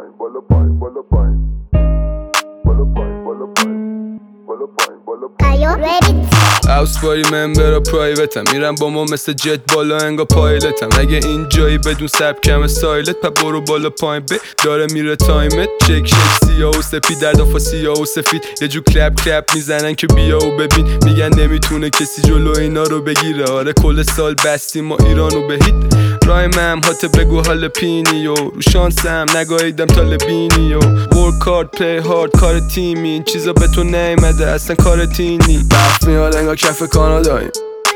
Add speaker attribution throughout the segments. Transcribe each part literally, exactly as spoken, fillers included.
Speaker 1: pine, bola pine, bola pine, bola pine, bola pine, bola pine, bola pine.
Speaker 2: Are you ready?
Speaker 3: هاوس باری ممبر پرایوتم، میرم با ما مثل جت بالا انگا پایلتم. اگه این جایی بدون سبکم استایلت پا برو بالا پایین به داره میره تایمت. شک شک سیاه و سفید در دفا سیاه و سفید یه جو کلپ کلپ میزنن که بیا و ببین. میگن نمیتونه کسی جلو اینا رو بگیره. آره کل سال بستیم ما ایرانو به هیت. رایمم هاته بگو حال پینی و رو شانسم نگاهیدم تا لبینی و ورک هارد پلی هارد کار تیمی. این چیزا به تو نیمده اصلا کار تینی. برف میاد انگا کف کاناداییم،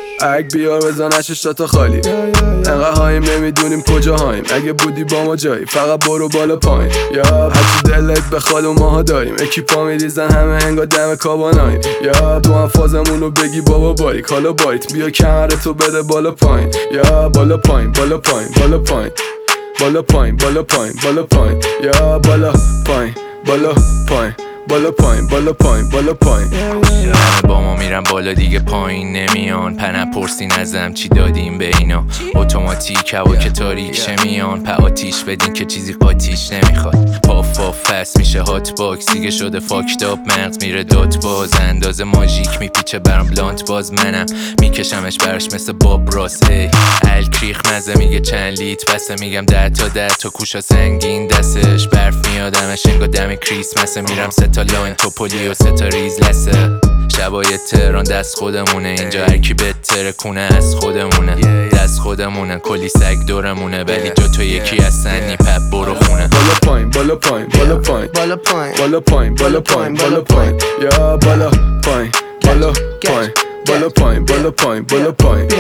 Speaker 3: اگ بیار بزن هشت تا خالی. انقدر هاییم نمیدونیم کجا هاییم. اگه بودی با ما جایی فقط برو بالا پایین. یا هرچی دلت بخواد و ماها داریم. اکیپا میریزن همه انگا دم کاباناییم. یا تو هم فازمون رو بگی بابا باریک. حالا باریت بیا کمرتو بده بالا پایین. یا بالا پایین بالا پایین بالا پایین بالا پایین بالا پایین بالا پایین. یا بالا پایین بالا پایین بالا پایین بالا پایین بالا پایین.
Speaker 4: همه با ما میرن بالا دیگه پایین نمیان. پنه پرسین ازم چی دادیم به اینا. اتوماتیک هوا که تاریک چه میان. په آتیش بدین که چیزی قاتیش نمیخواد. پاف پاف فست میشه هات باکس دیگه شده فاکتاب. مغز میره دات باز اندازه ماژیک میپیچه برام بلانت باز. منم میکشمش براش مثل باب راس. ای الکریخ مزه میگه چند لیت بسه. میگم ده تا ده تا کوشا سنگین دستش. برف میادمش انگا دم کریسمسه. میرم سه تا لاین توپولی و سه تا ریز لسه. شبای تهران دست خودمونه. اینجا هرکی بهتره کونه از خودمونه. دست خودمونه کلی سگ دورمونه. ولی جا تو یکی از سنی پپ برو خونه.
Speaker 3: بالا پایین بالا پایین بالا پایین
Speaker 5: بالا پایین
Speaker 3: بالا پایین بالا پایین بالا پایین. یا بالا پایین بالا پایین بالا پایین بالا پایین بالا پایین.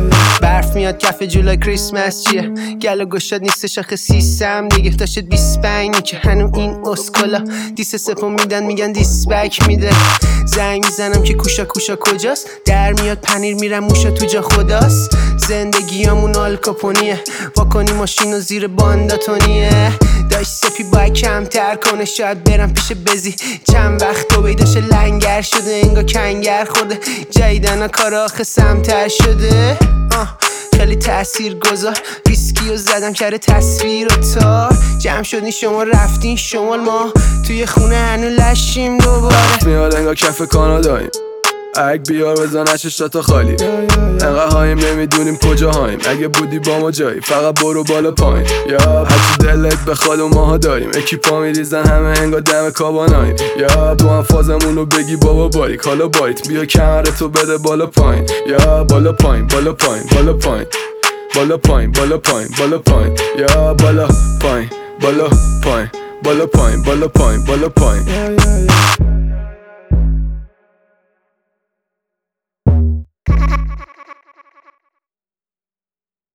Speaker 5: برف میاد کف جولای کریسمس چیه. گل و گشاد نیستش آخه سیستم دیگه. تا شد بیست و پنج که هنو این اسکولا. دیس سپو میدن میگن دیس بک میده. زنگ میزنم که کوشا کوشا کجاست. در میاد پنیر میرم موشا تو جا خداست. زندگیامون آلکاپونیه. واکنی ماشینو زیر بانداتونیه. داشت سپی باید کمتر کنه. شاید برم پیش بزی چند وقت تو بیداشه لنگر شده. انگا کنگر خورده جایدن کار آخه سمتر شده. آه خیلی تأثیر گذار. ویسکی رو زدم کره تصویر و تار. جمع شدین شما رفتین شمال. ما توی خونه هنو لشیم دوباره.
Speaker 3: میاد انگا کف کاناداییم، اگ بیار بزن هشت تا خالی. انقدر هاییم نمیدونیم کجا هاییم. اگه بودی با ما جایی فقط برو بالا پایین. یا هرچی دلت بخواد و ماها داریم. اکیپا میریزن همه انگا دم کاباناییم. یا تو هم فازمون رو بگی بابا باریک. حالا باریت بیا کمرتو بده بالا پایین. یا بالا پایین بالا پایین بالا پایین بالا پایین بالا پایین بالا پایین. یا بالا پایین بالا پایین بالا پایین بالا پایین بالا پایین.